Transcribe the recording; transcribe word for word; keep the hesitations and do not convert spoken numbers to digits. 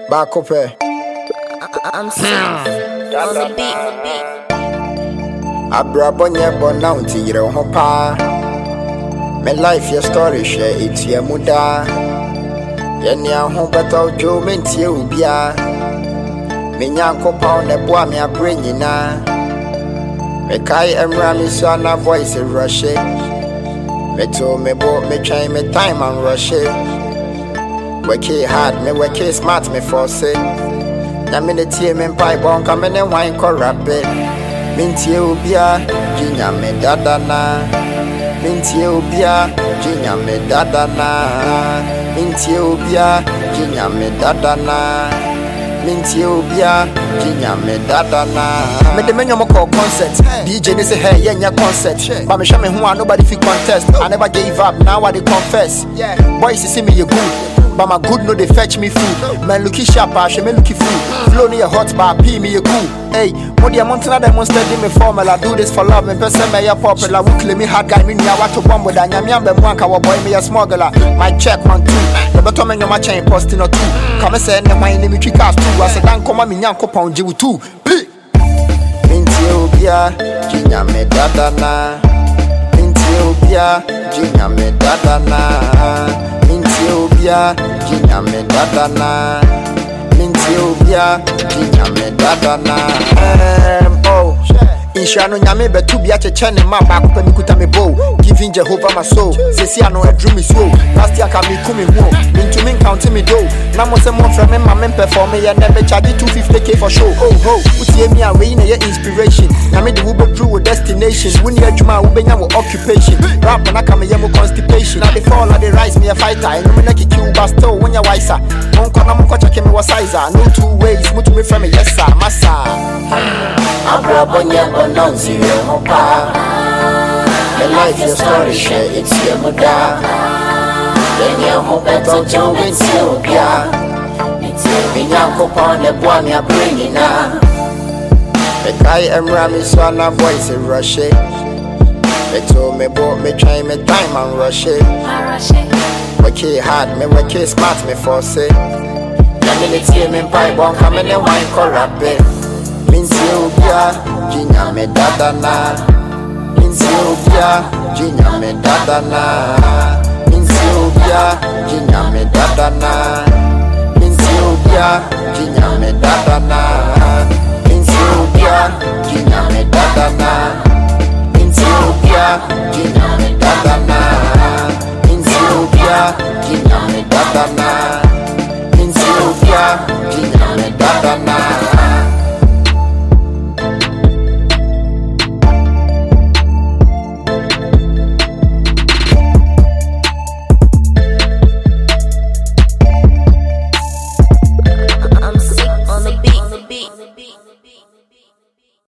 Back up here. I'm safe on the beat. Abrabonye bonaunti yire ho pa. Me life your story share it ye muda. Ye ni ho beto jo mentie ubia. Me nyankopon ne boa me abre nyina. Me kai emra me so na voice rush. Me to me bo me try me time and rush. Work it hard, me work it smart, me force it. Na me ne tie me pai bon ka me ne wine corrupt it. Mintie obia, jinya me dada na. Mintie obia, jinya me dada na. Mintie obia, jinya me dada na. Mintie obia, jinya me dada na. Me de me nyomo call concert. D J they say hey, yeah, yeah, concert. But me show me who I nobody fit contest. I never gave up, now I they confess. Boys you see me you good. But my good no they fetch me food. Man looky sharp, I should me looky food. Flow near hot bar, pee me a cool. Hey, what the mountain that monster in me formula. Do this for love, me person me a popular. Who claim me hard guy, me near what to bomb with a nyam be one kawa boy me a smuggler. My check one two. The bottom in your match ain't posting or two. Come and say my name is cast two. I said don't come me nyanko pound you two. Mintie obia, jinya me dada na. Mintie obia, jinya me dada na. Mintie obia, jinya me dada na. Mintie obia, jinya me dada na. Um, oh, Inshano nyame betu bia chechene ma back up me kuta me bow. Giving Jehovah my soul. Say see I know a dream is slow. Last year can me come me home. Into me counting me dough. Now mo say mo from me ma men perform me and never charge two fifty k for show. Oh ho, utie me away na your inspiration. Na me the wo drew a destination. When you adwuma wo benya wo occupation. Rap na ka me yemo constipation. Now they fall na they rise me a fighter. I know me na kill but still when you wiser. Mon ko na mo ko check me was sizer. No two ways, mo to me from me yes sir, massa. Abrabonye bonanzi yo hopa. The life your story share it's your muda. Then you hope beto jo mentie obia. Me nyankopon ne boa me abre nyina. Me kai emra me so na voice rush. Me to me bo me try me time and rush. Work it hard, me work it smart, me force it. Na me ne tie me pai bon ka me ne wine corrupt it. Mintie obia, jinya me dada na. Mintie obia, jinya me dada na. Mintie obia, jinya me dada na. Mintie obia, jinya me dada na. Mintie obia, jinya me dada na. Mintie obia, jinya me dada na. Mintie obia, jinya me dada na.